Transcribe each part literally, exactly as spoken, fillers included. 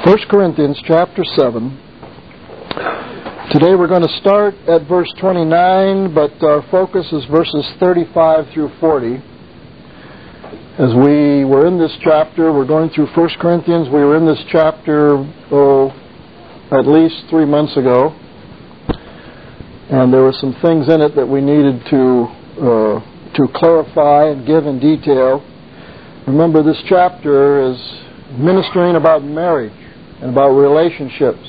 First Corinthians chapter seven. Today we're going to start at verse twenty-nine, but our focus is verses thirty-five through forty. As we were in this chapter, we're going through First Corinthians. We were in this chapter, oh, at least three months ago. And there were some things in it that we needed to uh, to clarify and give in detail. Remember, this chapter is ministering about marriage and about relationships.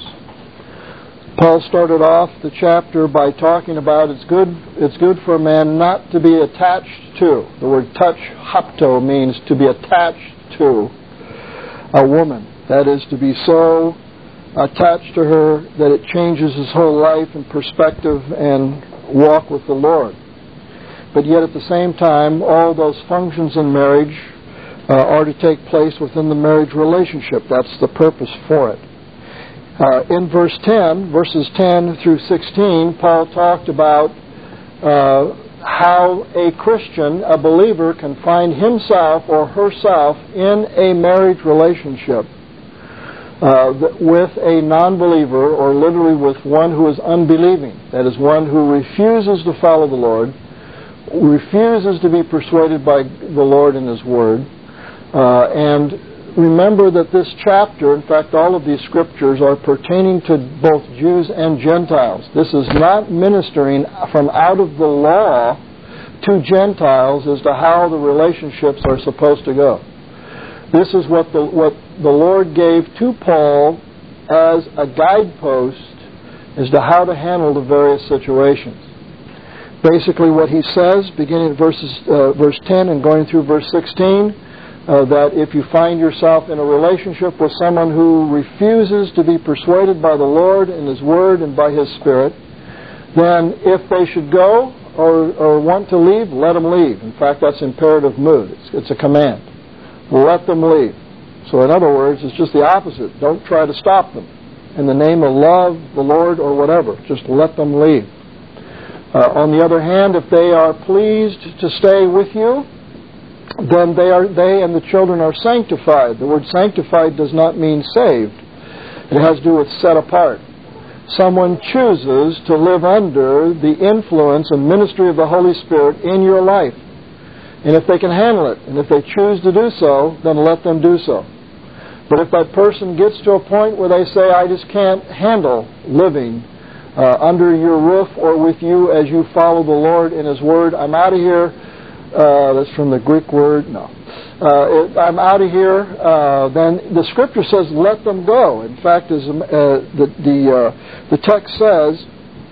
Paul started off the chapter by talking about it's good it's good for a man not to be attached to. The word touch, hapto, means to be attached to a woman. That is, to be so attached to her that it changes his whole life and perspective and walk with the Lord. But yet at the same time, all those functions in marriage uh, are to take place within the marriage relationship. That's the purpose for it. Uh, in verse ten, verses ten through sixteen, Paul talked about uh, how a Christian, a believer, can find himself or herself in a marriage relationship uh, with a non-believer, or literally with one who is unbelieving. That is, one who refuses to follow the Lord, refuses to be persuaded by the Lord and His Word. Uh, and remember that this chapter, in fact all of these scriptures, are pertaining to both Jews and Gentiles. This is not ministering from out of the law to Gentiles as to how the relationships are supposed to go. This is what the, what the Lord gave to Paul as a guidepost as to how to handle the various situations. Basically what he says, beginning at verses, uh, verse ten and going through verse sixteen, Uh, that if you find yourself in a relationship with someone who refuses to be persuaded by the Lord and His Word and by His Spirit, then if they should go or, or want to leave, let them leave. In fact, that's imperative mood. It's, it's a command. Let them leave. So in other words, it's just the opposite. Don't try to stop them. In the name of love, the Lord, or whatever, just let them leave. Uh, on the other hand, if they are pleased to stay with you, then they are they and the children are sanctified. The word sanctified does not mean saved. It has to do with set apart. Someone chooses to live under the influence and ministry of the Holy Spirit in your life. And if they can handle it, and if they choose to do so, then let them do so. But if that person gets to a point where they say, I just can't handle living uh, under your roof or with you as you follow the Lord in His Word, I'm out of here. Uh, that's from the Greek word, no. Uh, it, I'm out of here. Uh, then the Scripture says, let them go. In fact, as uh, the the, uh, the text says,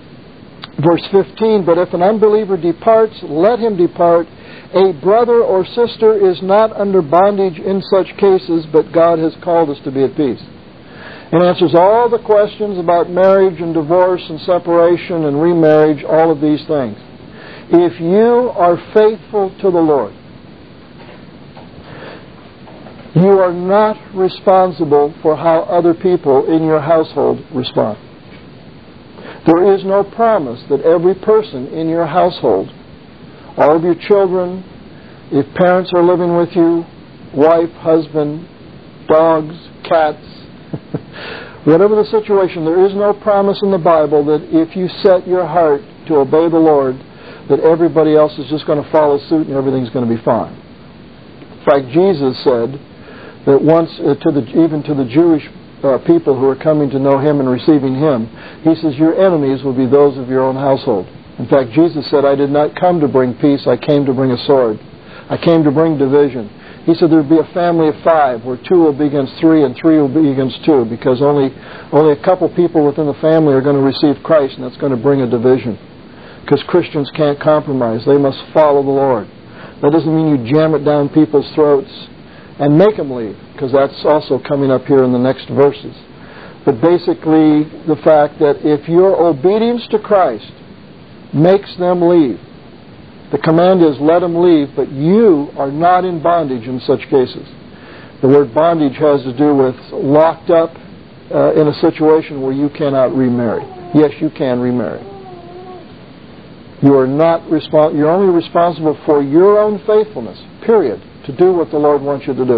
verse fifteen, but if an unbeliever departs, let him depart. A brother or sister is not under bondage in such cases, but God has called us to be at peace. It answers all the questions about marriage and divorce and separation and remarriage, all of these things. If you are faithful to the Lord, you are not responsible for how other people in your household respond. There is no promise that every person in your household, all of your children, if parents are living with you, wife, husband, dogs, cats, whatever the situation, there is no promise in the Bible that if you set your heart to obey the Lord, that everybody else is just going to follow suit and everything's going to be fine. In fact, Jesus said that once, uh, to the, even to the Jewish uh, people who are coming to know Him and receiving Him, He says, your enemies will be those of your own household. In fact, Jesus said, I did not come to bring peace, I came to bring a sword. I came to bring division. He said there will be a family of five, where two will be against three and three will be against two, because only, only a couple people within the family are going to receive Christ, and that's going to bring a division. Because Christians can't compromise. They must follow the Lord. That doesn't mean you jam it down people's throats and make them leave, because that's also coming up here in the next verses. But basically, the fact that if your obedience to Christ makes them leave, the command is let them leave, but you are not in bondage in such cases. The word bondage has to do with locked up uh, in a situation where you cannot remarry. Yes, you can remarry. You are not respons- You're only responsible for your own faithfulness, period, to do what the Lord wants you to do.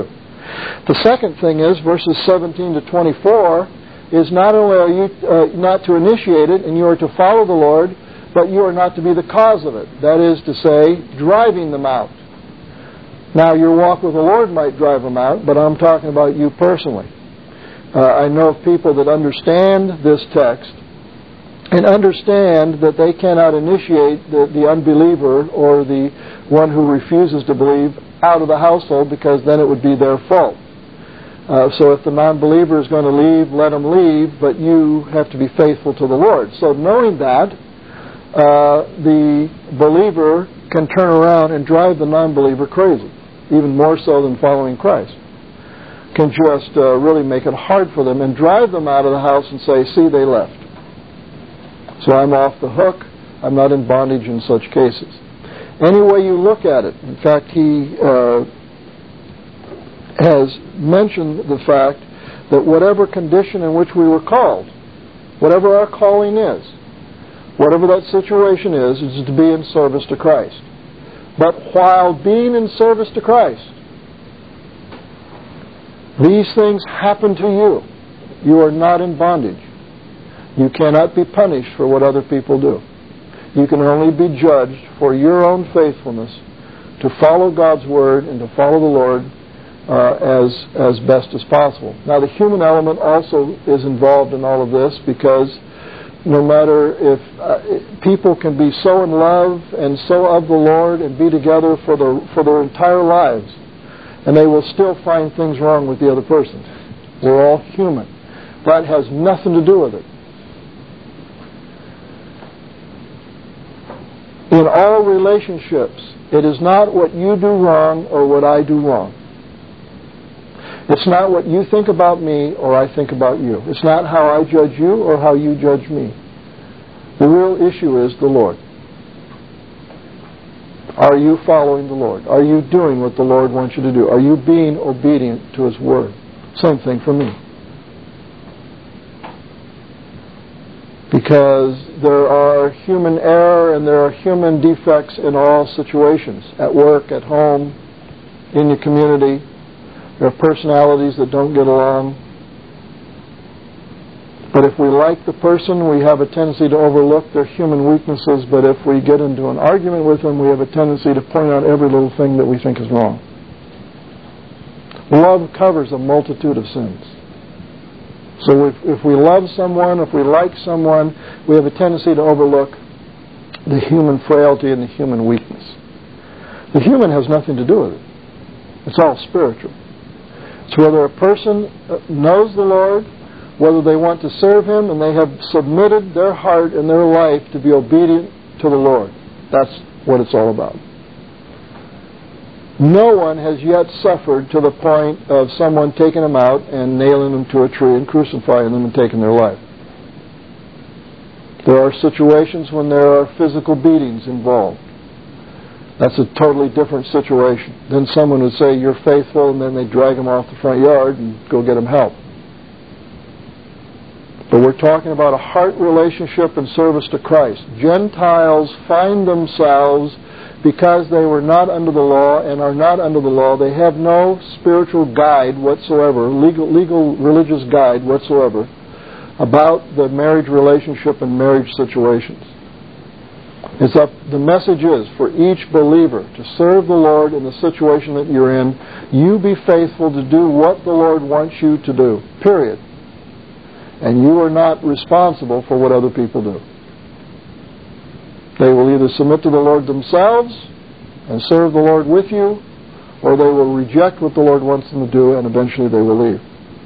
The second thing is, verses seventeen to twenty-four, is not only are you uh, not to initiate it and you are to follow the Lord, but you are not to be the cause of it. That is to say, driving them out. Now, your walk with the Lord might drive them out, but I'm talking about you personally. Uh, I know of people that understand this text and understand that they cannot initiate the, the unbeliever or the one who refuses to believe out of the household, because then it would be their fault. Uh, so if the non-believer is going to leave, let them leave, but you have to be faithful to the Lord. So knowing that, uh, the believer can turn around and drive the non-believer crazy, even more so than following Christ. Can just uh, really make it hard for them and drive them out of the house and say, see, they left. So I'm off the hook. I'm not in bondage in such cases. Any way you look at it, in fact, he uh, has mentioned the fact that whatever condition in which we were called, whatever our calling is, whatever that situation is, is to be in service to Christ. But while being in service to Christ, these things happen to you. You are not in bondage. You cannot be punished for what other people do. You can only be judged for your own faithfulness to follow God's Word and to follow the Lord uh, as, as best as possible. Now, the human element also is involved in all of this, because no matter if uh, people can be so in love and so of the Lord and be together for their, for their entire lives, and they will still find things wrong with the other person. We're all human. That has nothing to do with it. In all relationships, it is not what you do wrong or what I do wrong. It's not what you think about me or I think about you. It's not how I judge you or how you judge me. The real issue is the Lord. Are you following the Lord? Are you doing what the Lord wants you to do? Are you being obedient to His Word? Same thing for me. Because there are human error and there are human defects in all situations. At work, at home, in your community. There are personalities that don't get along. But if we like the person, we have a tendency to overlook their human weaknesses. But if we get into an argument with them, we have a tendency to point out every little thing that we think is wrong. Love covers a multitude of sins. So if, if we love someone, if we like someone, we have a tendency to overlook the human frailty and the human weakness. The human has nothing to do with it. It's all spiritual. It's whether a person knows the Lord, whether they want to serve Him, and they have submitted their heart and their life to be obedient to the Lord. That's what it's all about. No one has yet suffered to the point of someone taking them out and nailing them to a tree and crucifying them and taking their life. There are situations when there are physical beatings involved. That's a totally different situation. Then someone would say, you're faithful, and then they drag them off the front yard and go get them help. But we're talking about a heart relationship and service to Christ. Gentiles find themselves, because they were not under the law and are not under the law, they have no spiritual guide whatsoever, legal, legal religious guide whatsoever, about the marriage relationship and marriage situations. It's up, the message is for each believer to serve the Lord in the situation that you're in. You be faithful to do what the Lord wants you to do, period. And you are not responsible for what other people do. They will either submit to the Lord themselves and serve the Lord with you, or they will reject what the Lord wants them to do, and eventually they will leave.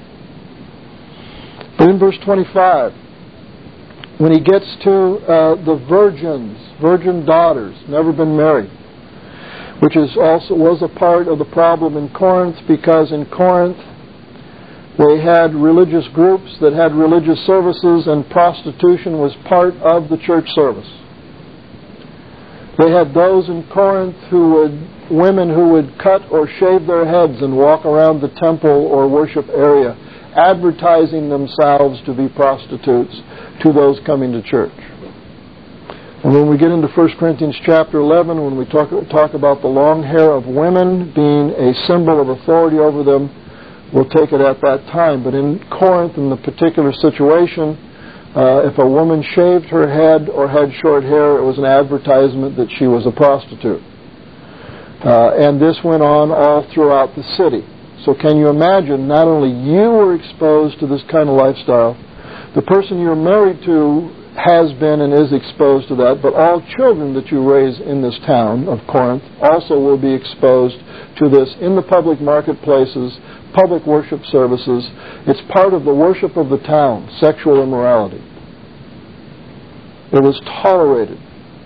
But in verse twenty-five, when he gets to uh, the virgins, virgin daughters, never been married, which is also was a part of the problem in Corinth, because in Corinth they had religious groups that had religious services, and prostitution was part of the church service. They had those in Corinth who would, women who would cut or shave their heads and walk around the temple or worship area, advertising themselves to be prostitutes to those coming to church. And when we get into First Corinthians chapter eleven, when we talk, talk about the long hair of women being a symbol of authority over them, we'll take it at that time. But in Corinth, in the particular situation, uh, if a woman shaved her head or had short hair, it was an advertisement that she was a prostitute. Uh, and this went on all throughout the city. So can you imagine, not only you were exposed to this kind of lifestyle, the person you're married to has been and is exposed to that, but all children that you raise in this town of Corinth also will be exposed to this in the public marketplaces, public worship services. It's part of the worship of the town, sexual immorality. It was tolerated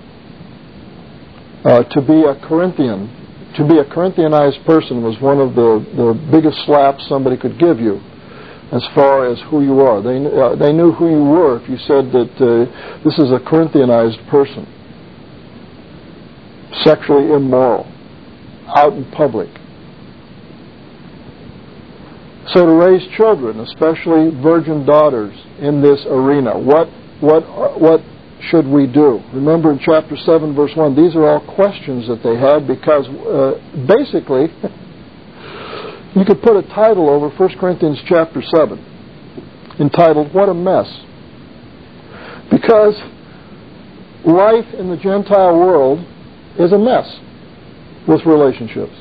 uh, to be a Corinthian. To be a Corinthianized person was one of the, the biggest slaps somebody could give you as far as who you are. They, uh, they knew who you were if you said that uh, this is a Corinthianized person. Sexually immoral. Out in public. So to raise children, especially virgin daughters, in this arena, what, what, what should we do? Remember in chapter seven, verse one, these are all questions that they had because uh, basically, you could put a title over First Corinthians chapter seven, entitled, What a Mess. Because life in the Gentile world is a mess with relationships.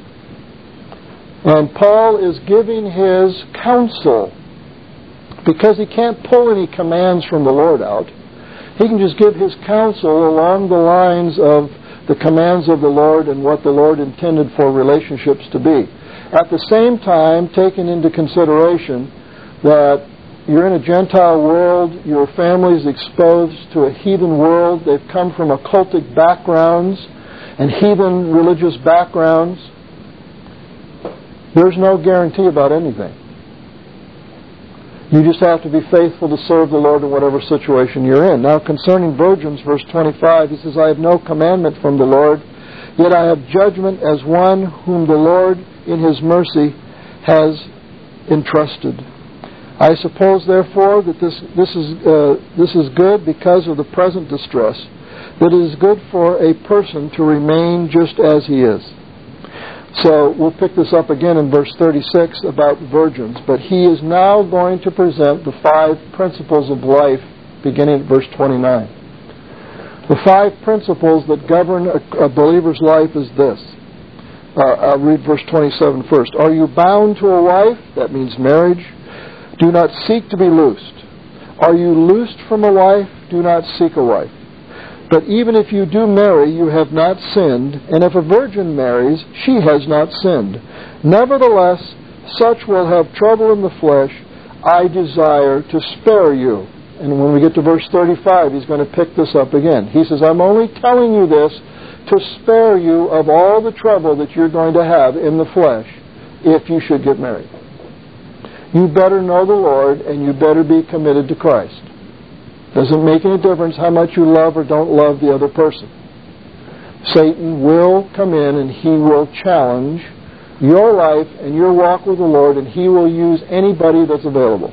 And Paul is giving his counsel because he can't pull any commands from the Lord out. He can just give his counsel along the lines of the commands of the Lord and what the Lord intended for relationships to be. At the same time, taking into consideration that you're in a Gentile world, your family's exposed to a heathen world, they've come from occultic backgrounds and heathen religious backgrounds. There's no guarantee about anything. You just have to be faithful to serve the Lord in whatever situation you're in. Now, concerning virgins, verse twenty-five, he says, I have no commandment from the Lord, yet I have judgment as one whom the Lord in his mercy has entrusted. I suppose, therefore, that this, this, is, uh, this is good because of the present distress, that it is good for a person to remain just as he is. So we'll pick this up again in verse thirty-six about virgins. But he is now going to present the five principles of life beginning at verse twenty-nine. The five principles that govern a, a believer's life is this. Uh, I'll read verse twenty-seven first. Are you bound to a wife? That means marriage. Do not seek to be loosed. Are you loosed from a wife? Do not seek a wife. But even if you do marry, you have not sinned, and if a virgin marries, she has not sinned. Nevertheless, such will have trouble in the flesh. I desire to spare you. And when we get to verse thirty-five, he's going to pick this up again. He says, I'm only telling you this to spare you of all the trouble that you're going to have in the flesh if you should get married. You better know the Lord, and you better be committed to Christ. Doesn't make any difference how much you love or don't love the other person. Satan will come in and he will challenge your life and your walk with the Lord, and he will use anybody that's available.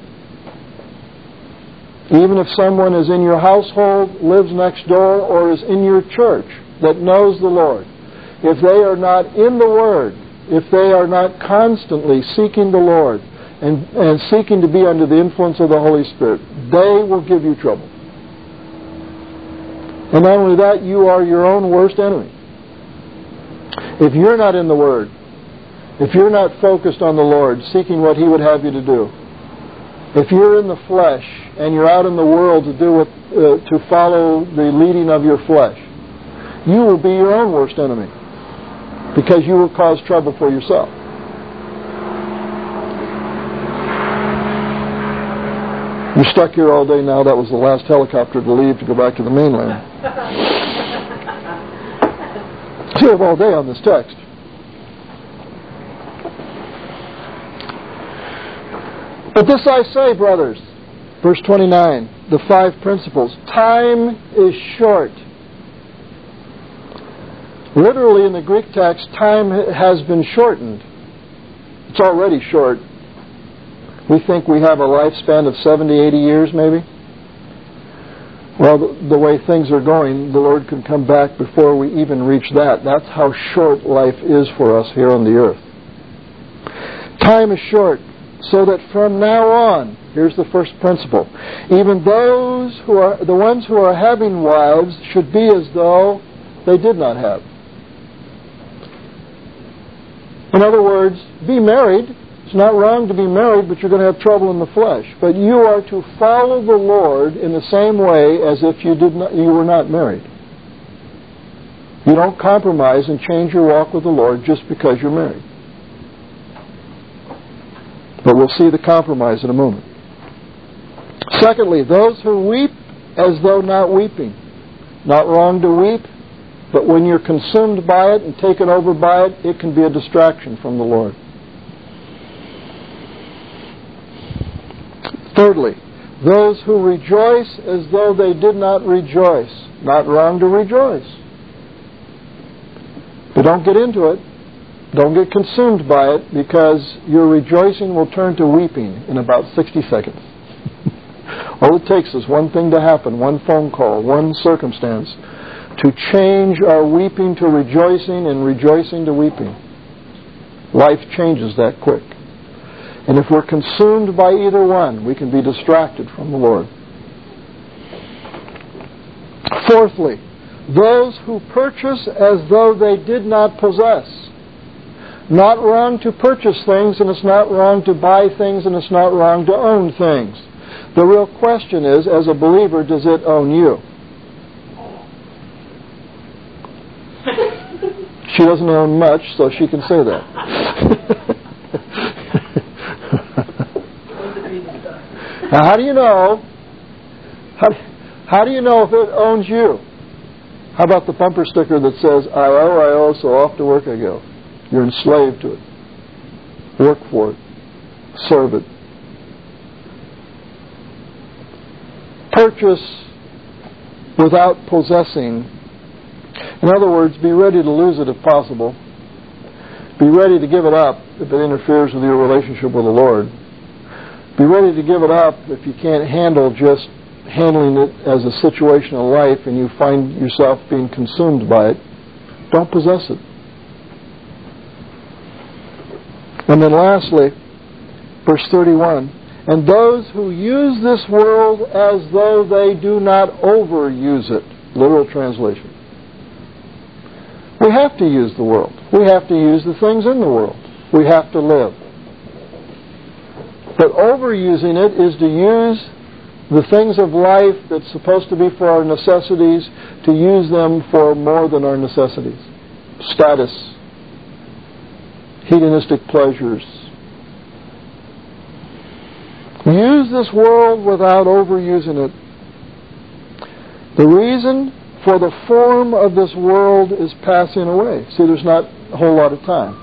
Even if someone is in your household, lives next door, or is in your church that knows the Lord, if they are not in the Word, if they are not constantly seeking the Lord, And, and seeking to be under the influence of the Holy Spirit, they will give you trouble. And not only that, you are your own worst enemy. If you're not in the Word, if you're not focused on the Lord, seeking what He would have you to do, if you're in the flesh and you're out in the world to do what, uh, to follow the leading of your flesh, you will be your own worst enemy because you will cause trouble for yourself. You're stuck here all day now. That was the last helicopter to leave to go back to the mainland. You have all day on this text. But this I say, brothers, verse twenty-nine, the five principles. Time is short. Literally in the Greek text, time has been shortened. It's already short. We think we have a lifespan of seventy, eighty years maybe. Well, the, the way things are going, the Lord could come back before we even reach that. That's how short life is for us here on the earth. Time is short, so that from now on, here's the first principle, even those who are, the ones who are having wives should be as though they did not have. In other words, be married. It's not wrong to be married, but you're going to have trouble in the flesh. But you are to follow the Lord in the same way as if you did not, you were not married. You don't compromise and change your walk with the Lord just because you're married. But we'll see the compromise in a moment. Secondly, those who weep as though not weeping. Not wrong to weep, but when you're consumed by it and taken over by it, it can be a distraction from the Lord. Thirdly, those who rejoice as though they did not rejoice. Not wrong to rejoice. But don't get into it. Don't get consumed by it, because your rejoicing will turn to weeping in about sixty seconds. All it takes is one thing to happen, one phone call, one circumstance, to change our weeping to rejoicing and rejoicing to weeping. Life changes that quick. And if we're consumed by either one, we can be distracted from the Lord. Fourthly, those who purchase as though they did not possess. Not wrong to purchase things, and it's not wrong to buy things, and it's not wrong to own things. The real question is, as a believer, does it own you? She doesn't own much, so she can say that. Now, how do you know? How, how do you know if it owns you? How about the bumper sticker that says, I owe, I owe, so off to work I go? You're enslaved to it. Work for it. Serve it. Purchase without possessing. In other words, be ready to lose it if possible. Be ready to give it up if it interferes with your relationship with the Lord. Be ready to give it up if you can't handle just handling it as a situation of life and you find yourself being consumed by it. Don't possess it. And then lastly, verse thirty-one, and those who use this world as though they do not overuse it. Literal translation. We have to use the world. We have to use the things in the world. We have to live. But overusing it is to use the things of life that's supposed to be for our necessities, to use them for more than our necessities. Status, hedonistic pleasures. Use this world without overusing it. The reason for the form of this world is passing away. See, there's not a whole lot of time.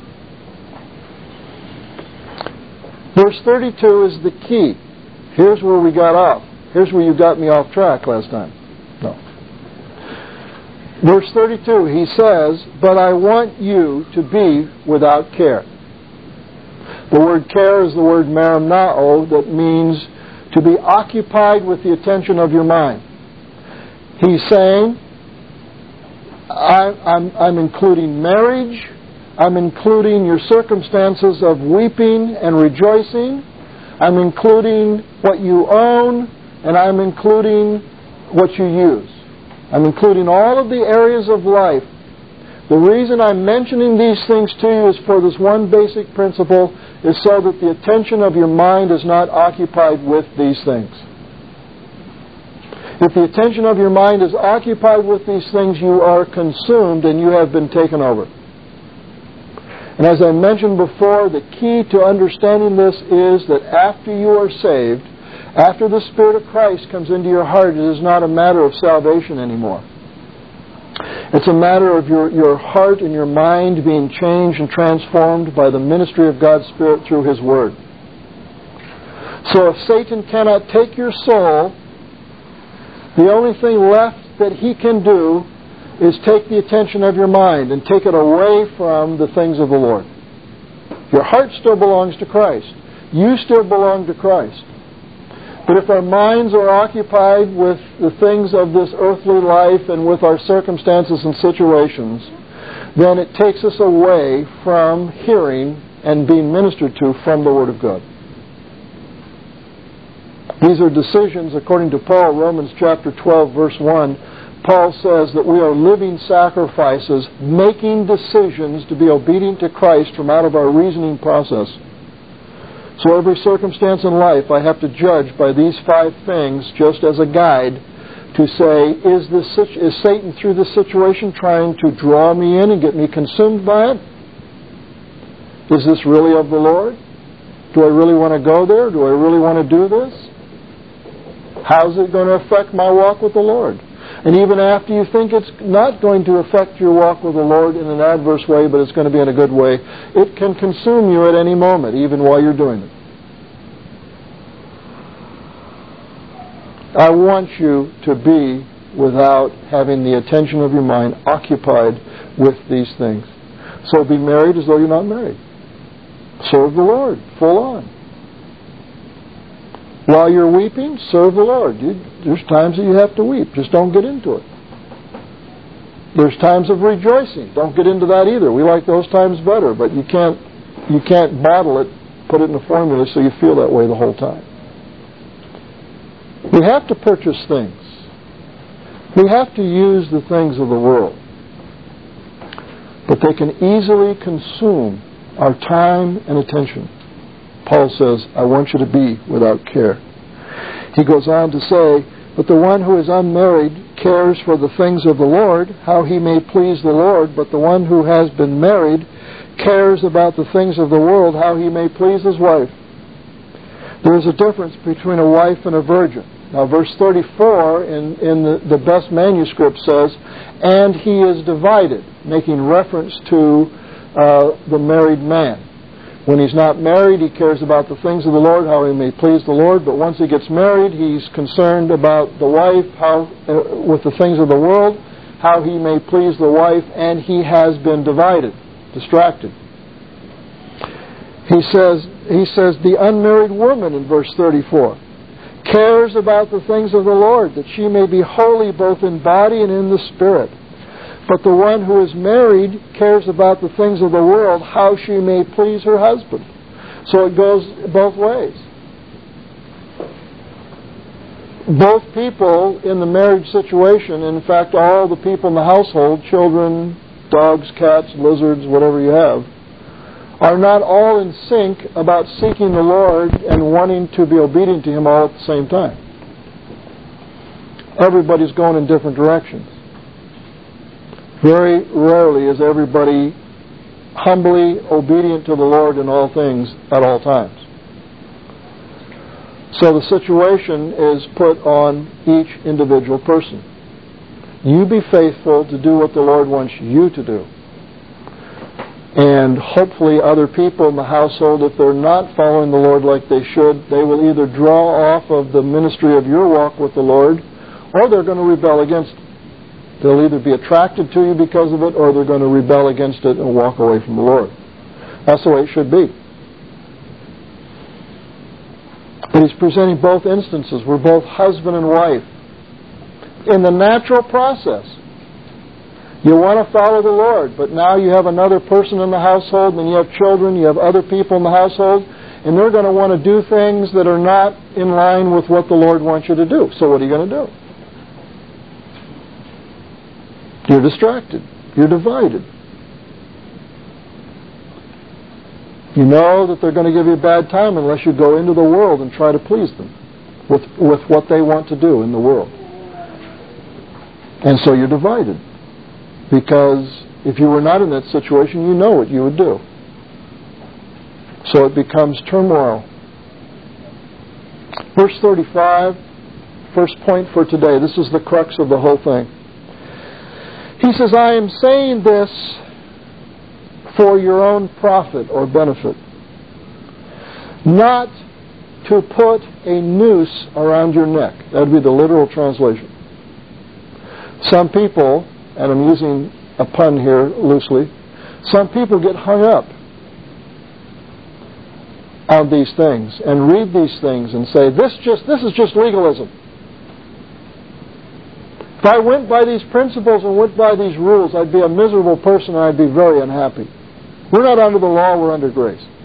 Verse thirty-two is the key. Here's where we got off. Here's where you got me off track last time. No. Verse thirty-two, he says, but I want you to be without care. The word care is the word merimnao, that means to be occupied with the attention of your mind. He's saying, I, I'm, I'm including marriage, I'm including your circumstances of weeping and rejoicing, I'm including what you own, and I'm including what you use. I'm including all of the areas of life. The reason I'm mentioning these things to you is for this one basic principle, is so that the attention of your mind is not occupied with these things. If the attention of your mind is occupied with these things, you are consumed and you have been taken over. And as I mentioned before, the key to understanding this is that after you are saved, after the Spirit of Christ comes into your heart, it is not a matter of salvation anymore. It's a matter of your, your heart and your mind being changed and transformed by the ministry of God's Spirit through His Word. So if Satan cannot take your soul, the only thing left that he can do is take the attention of your mind and take it away from the things of the Lord. Your heart still belongs to Christ. You still belong to Christ. But if our minds are occupied with the things of this earthly life and with our circumstances and situations, then it takes us away from hearing and being ministered to from the Word of God. These are decisions, according to Paul, Romans chapter twelve, verse one. Paul says that we are living sacrifices, making decisions to be obedient to Christ from out of our reasoning process. So every circumstance in life I have to judge by these five things just as a guide to say, is, this, is Satan through this situation trying to draw me in and get me consumed by it? Is this really of the Lord? Do I really want to go there? Do I really want to do this? How's it going to affect my walk with the Lord? And even after you think it's not going to affect your walk with the Lord in an adverse way, but it's going to be in a good way, it can consume you at any moment, even while you're doing it. I want you to be without having the attention of your mind occupied with these things. So be married as though you're not married. Serve the Lord, full on. While you're weeping, serve the Lord. You, there's times that you have to weep. Just don't get into it. There's times of rejoicing. Don't get into that either. We like those times better, but you can't you can't bottle it, put it in a formula so you feel that way the whole time. We have to purchase things. We have to use the things of the world. But they can easily consume our time and attention. Paul says, I want you to be without care. He goes on to say, but the one who is unmarried cares for the things of the Lord, how he may please the Lord, but the one who has been married cares about the things of the world, how he may please his wife. There is a difference between a wife and a virgin. Now, verse thirty-four in, in the, the best manuscript says, and he is divided, making reference to uh, the married man. When he's not married, he cares about the things of the Lord, how he may please the Lord. But once he gets married, he's concerned about the wife, how uh, with the things of the world, how he may please the wife, and he has been divided, distracted. He says, he says, the unmarried woman in verse thirty-four cares about the things of the Lord, that she may be holy both in body and in the spirit. But the one who is married cares about the things of the world, how she may please her husband. So it goes both ways. Both people in the marriage situation, in fact all the people in the household, children, dogs, cats, lizards, whatever you have, are not all in sync about seeking the Lord and wanting to be obedient to Him all at the same time. Everybody's going in different directions. Very rarely is everybody humbly obedient to the Lord in all things at all times. So the situation is put on each individual person. You be faithful to do what the Lord wants you to do. And hopefully other people in the household, if they're not following the Lord like they should, they will either draw off of the ministry of your walk with the Lord, or they're going to rebel against it. They'll either be attracted to you because of it, or they're going to rebel against it and walk away from the Lord. That's the way it should be. And he's presenting both instances. We're both husband and wife. In the natural process, you want to follow the Lord, but now you have another person in the household, and you have children, you have other people in the household, and they're going to want to do things that are not in line with what the Lord wants you to do. So what are you going to do? You're distracted. You're divided. You know that they're going to give you a bad time unless you go into the world and try to please them with, with what they want to do in the world. And so you're divided. Because if you were not in that situation, you know what you would do. So it becomes turmoil. Verse thirty-five, first point for today. This is the crux of the whole thing. He says, I am saying this for your own profit or benefit, not to put a noose around your neck. That would be the literal translation. Some people, and I'm using a pun here loosely, some people get hung up on these things and read these things and say, this just this is just legalism. If I went by these principles and went by these rules, I'd be a miserable person and I'd be very unhappy. We're not under the law, we're under grace.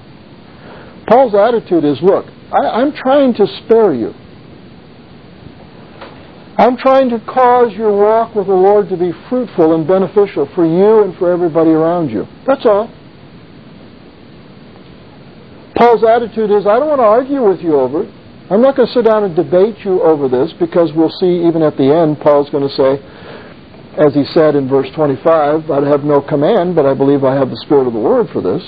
Paul's attitude is, look, I, I'm trying to spare you. I'm trying to cause your walk with the Lord to be fruitful and beneficial for you and for everybody around you. That's all. Paul's attitude is, I don't want to argue with you over it. I'm not going to sit down and debate you over this, because we'll see even at the end, Paul's going to say, as he said in verse twenty-five, I have no command, but I believe I have the Spirit of the Lord for this.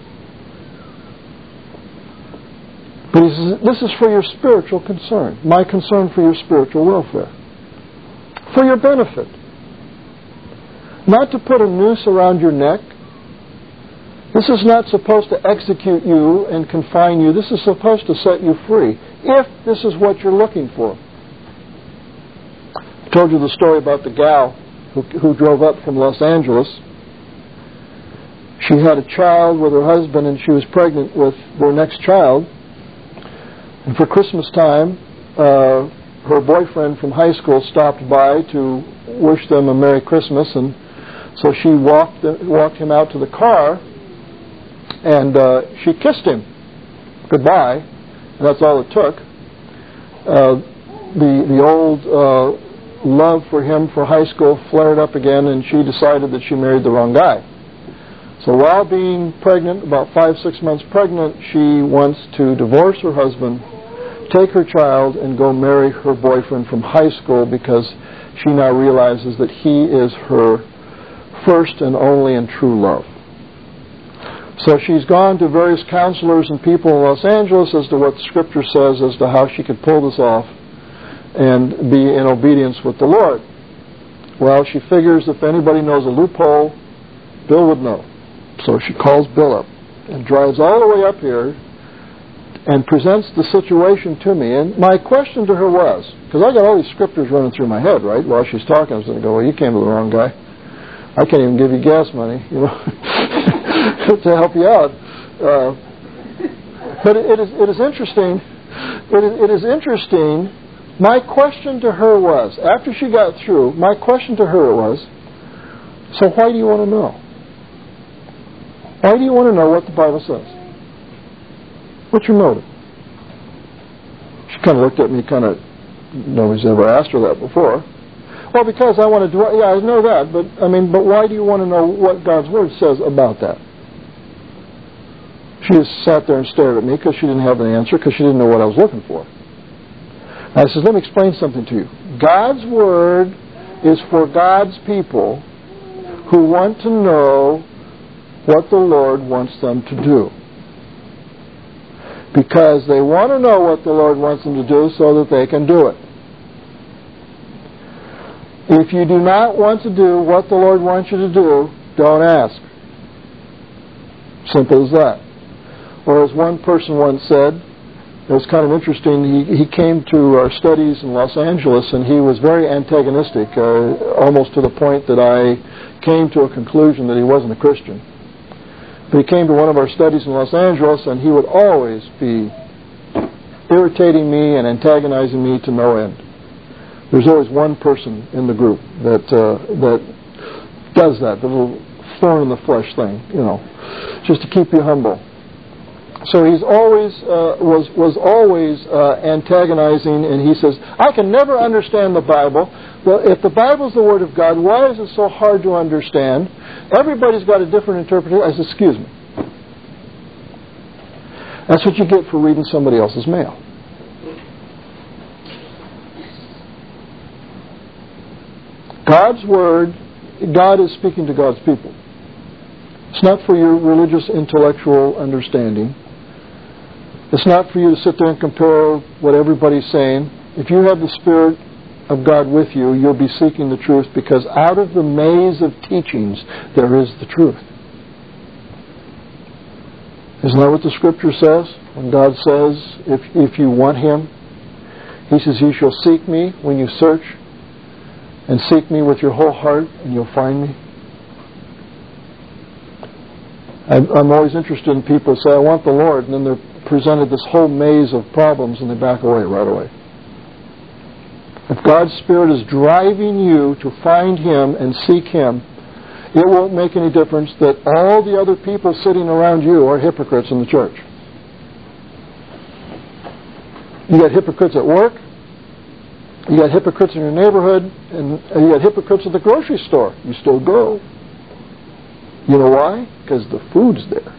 But he says, this is for your spiritual concern, my concern for your spiritual welfare, for your benefit. Not to put a noose around your neck. This is not supposed to execute you and confine you. This is supposed to set you free, if this is what you're looking for. I told you the story about the gal who, who drove up from Los Angeles. She had a child with her husband, and she was pregnant with their next child. And for Christmas time, uh, her boyfriend from high school stopped by to wish them a Merry Christmas, and so she walked walked him out to the car, and uh, she kissed him goodbye, and that's all it took. Uh, the the old uh, love for him for high school flared up again, and she decided that she married the wrong guy. So while being pregnant, about five, six months pregnant, she wants to divorce her husband, take her child, and go marry her boyfriend from high school, because she now realizes that he is her first and only and true love. So she's gone to various counselors and people in Los Angeles as to what the Scripture says as to how she could pull this off and be in obedience with the Lord. Well, she figures if anybody knows a loophole, Bill would know. So she calls Bill up and drives all the way up here and presents the situation to me. And my question to her was, because I got all these scriptures running through my head, right, while she's talking, I was going to go, well, you came to the wrong guy. I can't even give you gas money, you know, to help you out. Uh, but it, it is it is interesting. It is, it is interesting. My question to her was, after she got through, my question to her was, so why do you want to know? Why do you want to know what the Bible says? What's your motive? She kind of looked at me, kind of, nobody's ever asked her that before. Well, because I want to do, yeah, I know that, but I mean, but why do you want to know what God's Word says about that? She just sat there and stared at me because she didn't have the answer, because she didn't know what I was looking for. I said, let me explain something to you. God's Word is for God's people who want to know what the Lord wants them to do. Because they want to know what the Lord wants them to do so that they can do it. If you do not want to do what the Lord wants you to do, don't ask. Simple as that. Or as one person once said, it was kind of interesting, he, he came to our studies in Los Angeles, and he was very antagonistic, uh, almost to the point that I came to a conclusion that he wasn't a Christian. But he came to one of our studies in Los Angeles, and he would always be irritating me and antagonizing me to no end. There's always one person in the group that uh, that does that, the little thorn in the flesh thing, you know, just to keep you humble. So he's always uh, was was always uh, antagonizing, and he says, I can never understand the Bible. Well, if the Bible's the Word of God, why is it so hard to understand? Everybody's got a different interpretation. I said, excuse me. That's what you get for reading somebody else's mail. God's Word, God is speaking to God's people. It's not for your religious intellectual understanding. It's not for you to sit there and compare what everybody's saying. If you have the Spirit of God with you, you'll be seeking the truth, because out of the maze of teachings, there is the truth. Isn't that what the Scripture says? When God says, if, if you want Him, He says, you shall seek me when you search, and seek me with your whole heart, and you'll find me. I'm always interested in people who say, I want the Lord, and then they're presented this whole maze of problems, and they back away right away. If God's Spirit is driving you to find Him and seek Him, it won't make any difference that all the other people sitting around you are hypocrites in the church. You got hypocrites at work. You got hypocrites in your neighborhood, and you got hypocrites at the grocery store. You still go. You know why? Because the food's there.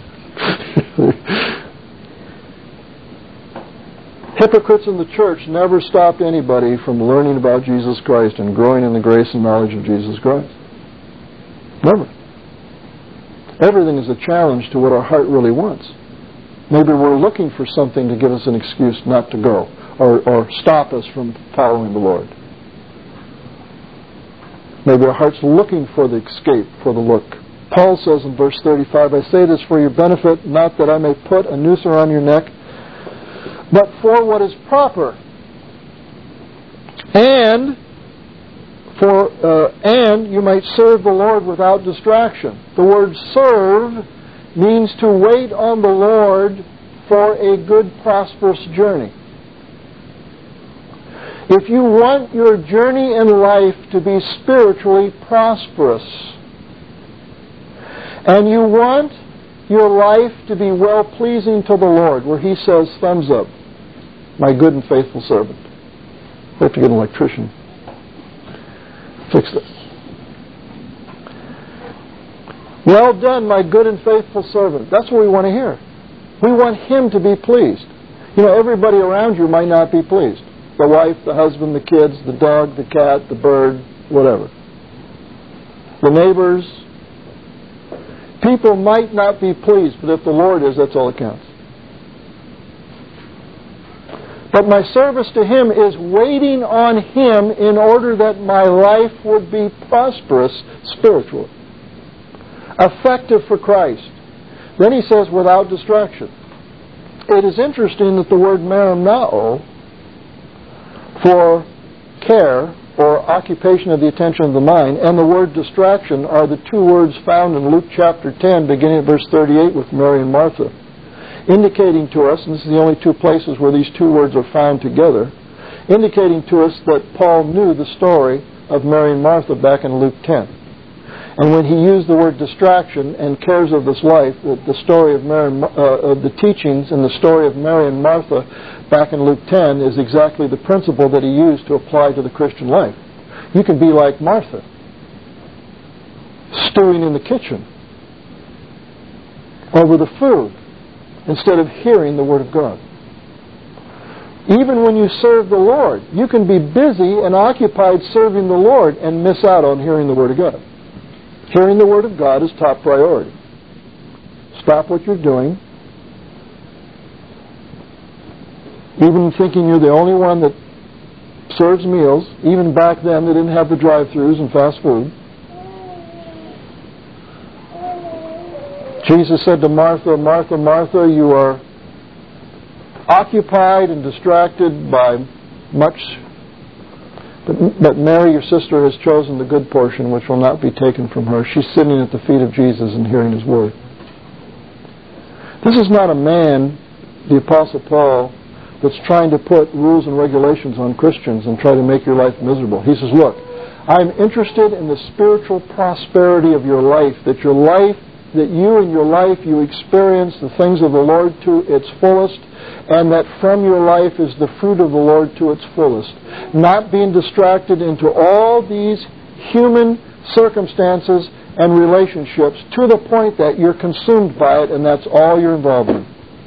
Hypocrites in the church never stopped anybody from learning about Jesus Christ and growing in the grace and knowledge of Jesus Christ. Never. Everything is a challenge to what our heart really wants. Maybe we're looking for something to give us an excuse not to go, or, or stop us from following the Lord. Maybe our heart's looking for the escape, for the look. Paul says in verse thirty-five, I say this for your benefit, not that I may put a noose around your neck, but for what is proper. And for uh, and you might serve the Lord without distraction. The word serve means to wait on the Lord for a good, prosperous journey. If you want your journey in life to be spiritually prosperous, and you want your life to be well-pleasing to the Lord, where He says, thumbs up, my good and faithful servant. We have to get an electrician. Fix this. Well done, my good and faithful servant. That's what we want to hear. We want Him to be pleased. You know, everybody around you might not be pleased. The wife, the husband, the kids, the dog, the cat, the bird, whatever. The neighbors. People might not be pleased, but if the Lord is, that's all that counts. But my service to Him is waiting on Him in order that my life would be prosperous spiritually. Effective for Christ. Then he says, without distraction. It is interesting that the word merimnao, for care or occupation of the attention of the mind, and the word distraction are the two words found in Luke chapter ten, beginning at verse thirty-eight with Mary and Martha, indicating to us, and this is the only two places where these two words are found together, indicating to us that Paul knew the story of Mary and Martha back in Luke ten. And when he used the word distraction and cares of this life, the, the story of Mary, uh, the teachings and the story of Mary and Martha back in Luke ten is exactly the principle that he used to apply to the Christian life. You can be like Martha, stewing in the kitchen over the food instead of hearing the Word of God. Even when you serve the Lord, you can be busy and occupied serving the Lord and miss out on hearing the Word of God. Hearing the Word of God is top priority. Stop what you're doing. Even thinking you're the only one that serves meals. Even back then they didn't have the drive-thrus and fast food. Jesus said to Martha, Martha, Martha, you are occupied and distracted by much. But, but Mary, your sister, has chosen the good portion which will not be taken from her. She's sitting at the feet of Jesus and hearing His Word. This is not a man, the Apostle Paul, that's trying to put rules and regulations on Christians and try to make your life miserable. He says, look, I'm interested in the spiritual prosperity of your life, that your life, that you in your life, you experience the things of the Lord to its fullest, and that from your life is the fruit of the Lord to its fullest. Not being distracted into all these human circumstances and relationships to the point that you're consumed by it and that's all you're involved in.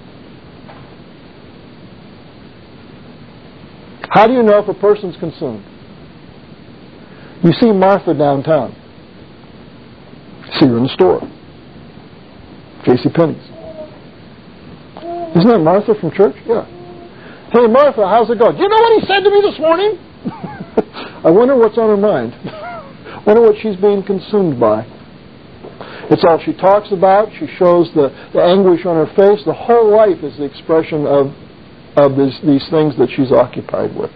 How do you know if a person's consumed? You see Martha downtown. You see her in the store. JCPenney's. Isn't that Martha from church? Yeah. Hey, Martha, how's it going? Do you know what he said to me this morning? I wonder what's on her mind. I wonder what she's being consumed by. It's all she talks about. She shows the, the anguish on her face. The whole life is the expression of, of this, these things that she's occupied with.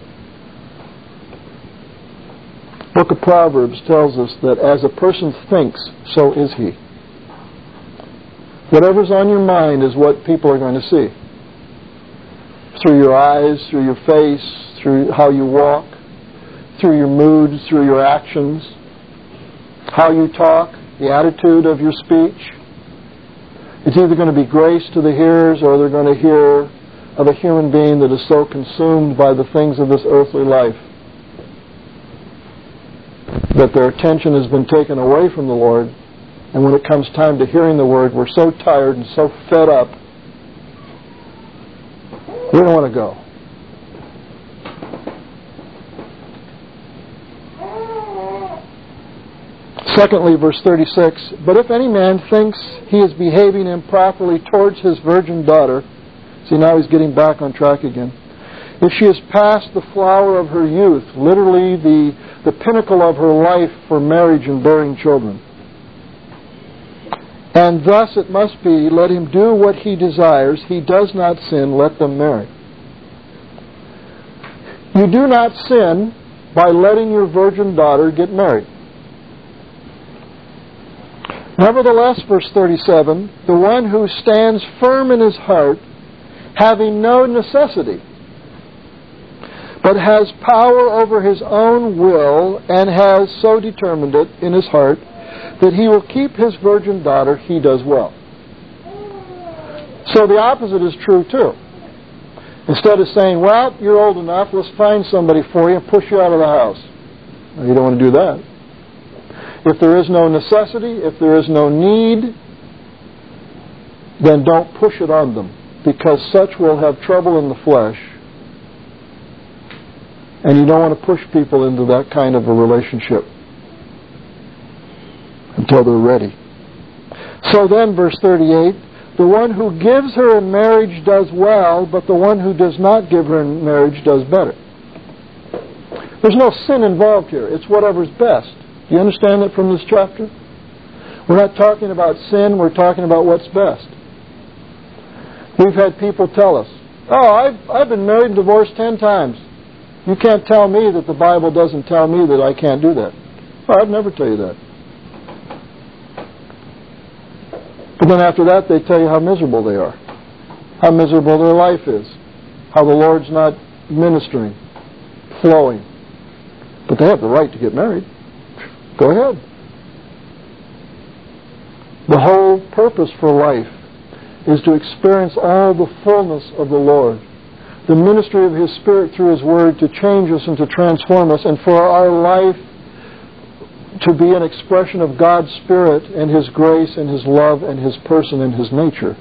The Book of Proverbs tells us that as a person thinks, so is he. Whatever's on your mind is what people are going to see. Through your eyes, through your face, through how you walk, through your moods, through your actions, how you talk, the attitude of your speech. It's either going to be grace to the hearers or they're going to hear of a human being that is so consumed by the things of this earthly life that their attention has been taken away from the Lord, and when it comes time to hearing the Word, we're so tired and so fed up, we don't want to go. Secondly, verse thirty-six, but if any man thinks he is behaving improperly towards his virgin daughter, see, now he's getting back on track again. If she is past the flower of her youth, literally the, the pinnacle of her life for marriage and bearing children, and thus it must be, let him do what he desires, he does not sin, let them marry. You do not sin by letting your virgin daughter get married. Nevertheless, verse thirty-seven, the one who stands firm in his heart, having no necessity, but has power over his own will, and has so determined it in his heart, that he will keep his virgin daughter, he does well. So the opposite is true too. Instead of saying, well, you're old enough, let's find somebody for you and push you out of the house. Well, you don't want to do that. If there is no necessity, if there is no need, then don't push it on them, because such will have trouble in the flesh, and you don't want to push people into that kind of a relationship until they're ready. So then, verse thirty-eight, the one who gives her in marriage does well, but the one who does not give her in marriage does better. There's no sin involved here. It's whatever's best. Do you understand that from this chapter? We're not talking about sin, we're talking about what's best. We've had people tell us, oh, I've, I've been married and divorced ten times. You can't tell me that the Bible doesn't tell me that I can't do that. Well, I'd never tell you that. But then after that, they tell you how miserable they are, how miserable their life is, how the Lord's not ministering, flowing. But they have the right to get married. Go ahead. The whole purpose for life is to experience all the fullness of the Lord, the ministry of His Spirit through His Word to change us and to transform us, and for our life to be an expression of God's Spirit and His grace and His love and His person and His nature.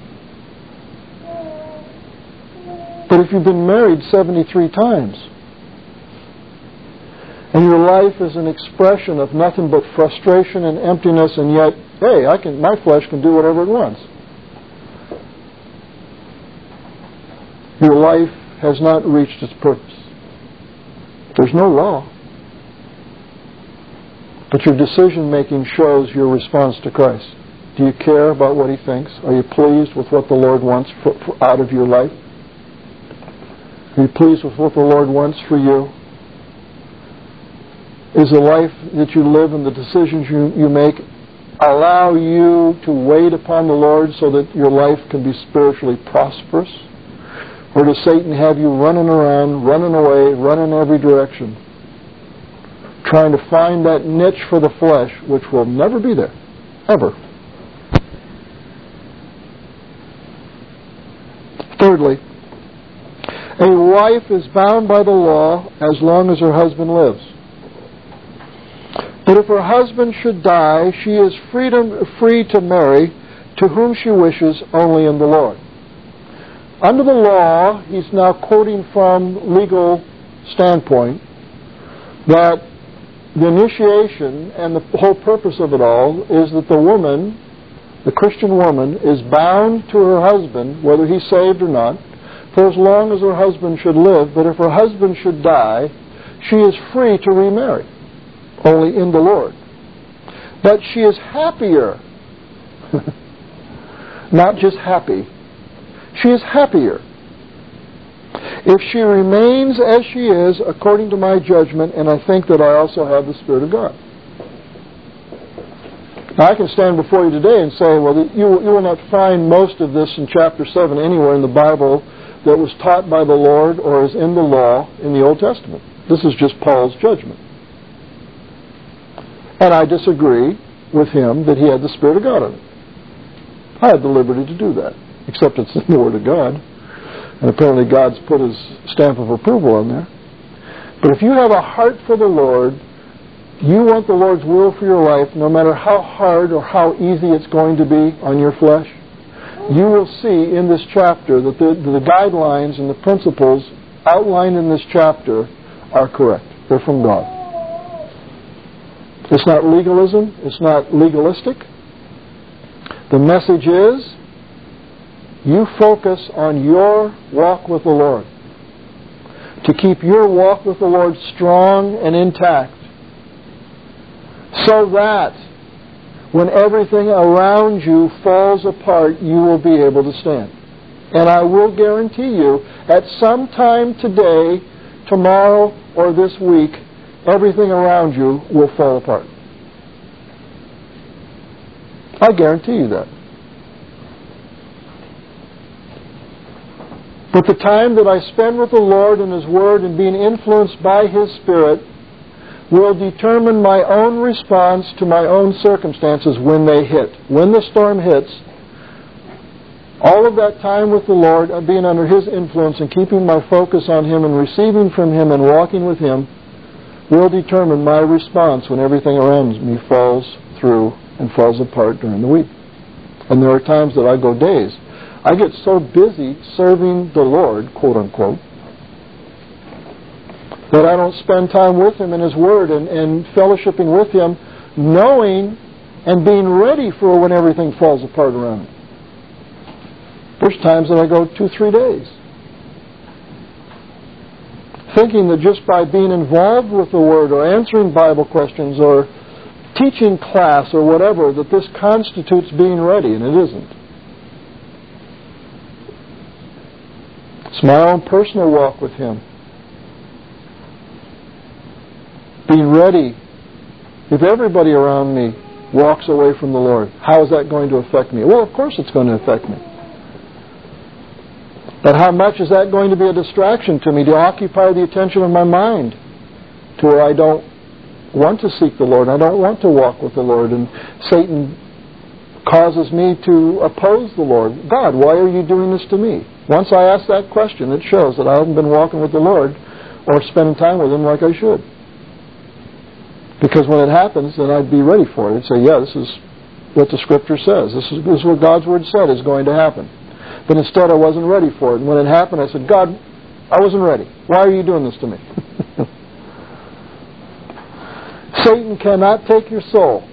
But if you've been married seventy-three times, and your life is an expression of nothing but frustration and emptiness, and yet, hey, I can, my flesh can do whatever it wants. Your life has not reached its purpose. There's no law. But your decision-making shows your response to Christ. Do you care about what He thinks? Are you pleased with what the Lord wants for, for, out of your life? Are you pleased with what the Lord wants for you? Is the life that you live and the decisions you, you make allow you to wait upon the Lord so that your life can be spiritually prosperous? Or does Satan have you running around, running away, running every direction, trying to find that niche for the flesh which will never be there, ever? Thirdly, a wife is bound by the law as long as her husband lives. But if her husband should die, she is free to, free to marry to whom she wishes only in the Lord. Under the law, he's now quoting from legal standpoint, that the initiation and the whole purpose of it all is that the woman, the Christian woman, is bound to her husband, whether he's saved or not, for as long as her husband should live. But if her husband should die, she is free to remarry, only in the Lord. But she is happier, not just happy. She is happier if she remains as she is according to my judgment, and I think that I also have the Spirit of God. Now, I can stand before you today and say, well, you, you will not find most of this in chapter seven anywhere in the Bible that was taught by the Lord or is in the law in the Old Testament. This is just Paul's judgment. And I disagree with him that he had the Spirit of God in it. I had the liberty to do that, except it's in the Word of God. And apparently God's put His stamp of approval on there. But if you have a heart for the Lord, you want the Lord's will for your life, no matter how hard or how easy it's going to be on your flesh, you will see in this chapter that the, the guidelines and the principles outlined in this chapter are correct. They're from God. It's not legalism. It's not legalistic. The message is, you focus on your walk with the Lord. To keep your walk with the Lord strong and intact. So that when everything around you falls apart, you will be able to stand. And I will guarantee you, at some time today, tomorrow, or this week, everything around you will fall apart. I guarantee you that. But the time that I spend with the Lord and His Word and being influenced by His Spirit will determine my own response to my own circumstances when they hit. When the storm hits, all of that time with the Lord, being under His influence and keeping my focus on Him and receiving from Him and walking with Him, will determine my response when everything around me falls through and falls apart during the week. And there are times that I go days. I get so busy serving the Lord, quote unquote, that I don't spend time with Him in His Word and, and fellowshipping with Him, knowing and being ready for when everything falls apart around me. There's times that I go two, three days. Thinking that just by being involved with the Word or answering Bible questions or teaching class or whatever, that this constitutes being ready, and it isn't. It's my own personal walk with Him. Being ready. If everybody around me walks away from the Lord, how is that going to affect me? Well, of course it's going to affect me. But how much is that going to be a distraction to me, to occupy the attention of my mind, to where I don't want to seek the Lord, I don't want to walk with the Lord, and Satan causes me to oppose the Lord. God, why are you doing this to me? Once I ask that question, it shows that I haven't been walking with the Lord or spending time with Him like I should. Because when it happens, then I'd be ready for it. I'd say, yeah, this is what the Scripture says. This is, this is what God's Word said is going to happen. But instead I wasn't ready for it. And when it happened, I said, God, I wasn't ready. Why are you doing this to me? Satan cannot take your soul.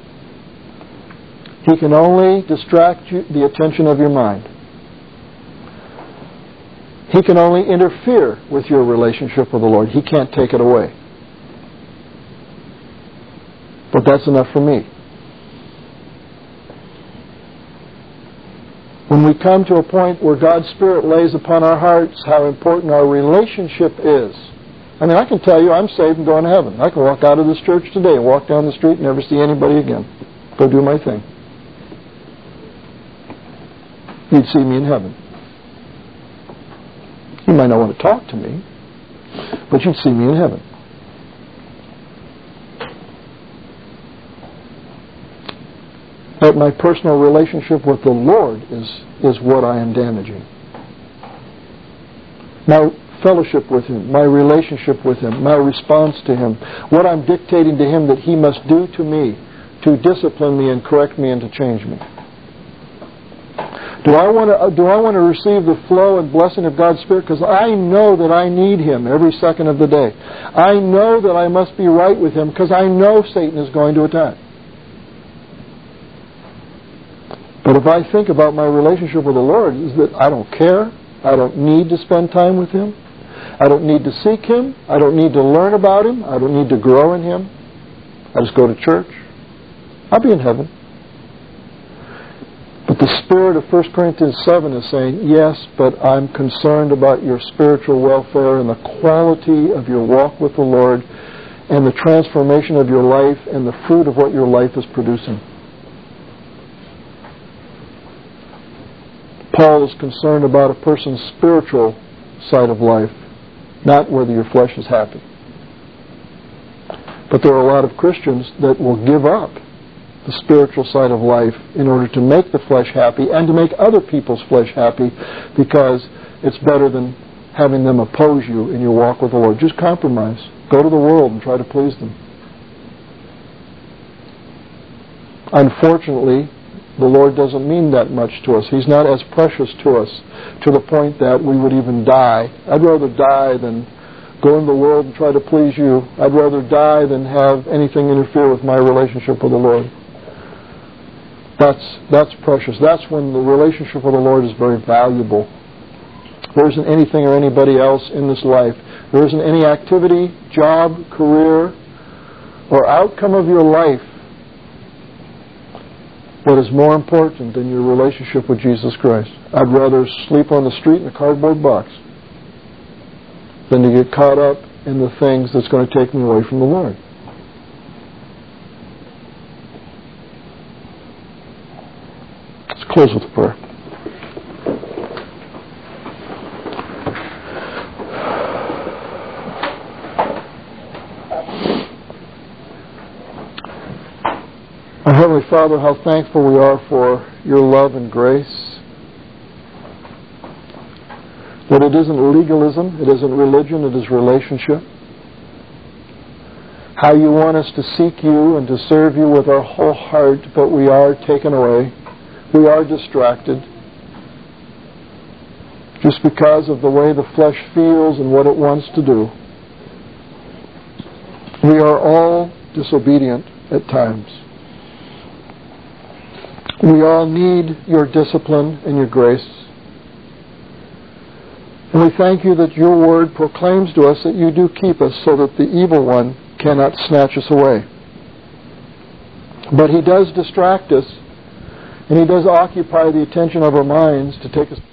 He can only distract you, the attention of your mind. He can only interfere with your relationship with the Lord. He can't take it away. But that's enough for me. When we come to a point where God's Spirit lays upon our hearts how important our relationship is. I mean, I can tell you I'm saved and going to heaven. I can walk out of this church today and walk down the street and never see anybody again. Go do my thing. You'd see me in heaven. You might not want to talk to me, but you'd see me in heaven. But my personal relationship with the Lord is, is what I am damaging. My fellowship with Him, my relationship with Him, my response to Him, what I'm dictating to Him that He must do to me to discipline me and correct me and to change me. Do I want to, do I want to receive the flow and blessing of God's Spirit? Because I know that I need Him every second of the day. I know that I must be right with Him because I know Satan is going to attack. But if I think about my relationship with the Lord, is that I don't care. I don't need to spend time with Him. I don't need to seek Him. I don't need to learn about Him. I don't need to grow in Him. I just go to church. I'll be in heaven. But the Spirit of First Corinthians seven is saying, yes, but I'm concerned about your spiritual welfare and the quality of your walk with the Lord and the transformation of your life and the fruit of what your life is producing. Paul is concerned about a person's spiritual side of life, not whether your flesh is happy. But there are a lot of Christians that will give up the spiritual side of life in order to make the flesh happy and to make other people's flesh happy because it's better than having them oppose you in your walk with the Lord. Just compromise. Go to the world and try to please them. Unfortunately, the Lord doesn't mean that much to us. He's not as precious to us to the point that we would even die. I'd rather die than go in the world and try to please you. I'd rather die than have anything interfere with my relationship with the Lord. That's, that's precious. That's when the relationship with the Lord is very valuable. There isn't anything or anybody else in this life. There isn't any activity, job, career, or outcome of your life that is more important than your relationship with Jesus Christ. I'd rather sleep on the street in a cardboard box than to get caught up in the things that's going to take me away from the Lord. Let's close with a prayer. Our Heavenly Father, how thankful we are for your love and grace. That it isn't legalism, it isn't religion, it is relationship. How you want us to seek you and to serve you with our whole heart, but we are taken away. We are distracted. Just because of the way the flesh feels and what it wants to do. We are all disobedient at times. We all need your discipline and your grace. And we thank you that your word proclaims to us that you do keep us so that the evil one cannot snatch us away. But he does distract us, and he does occupy the attention of our minds to take us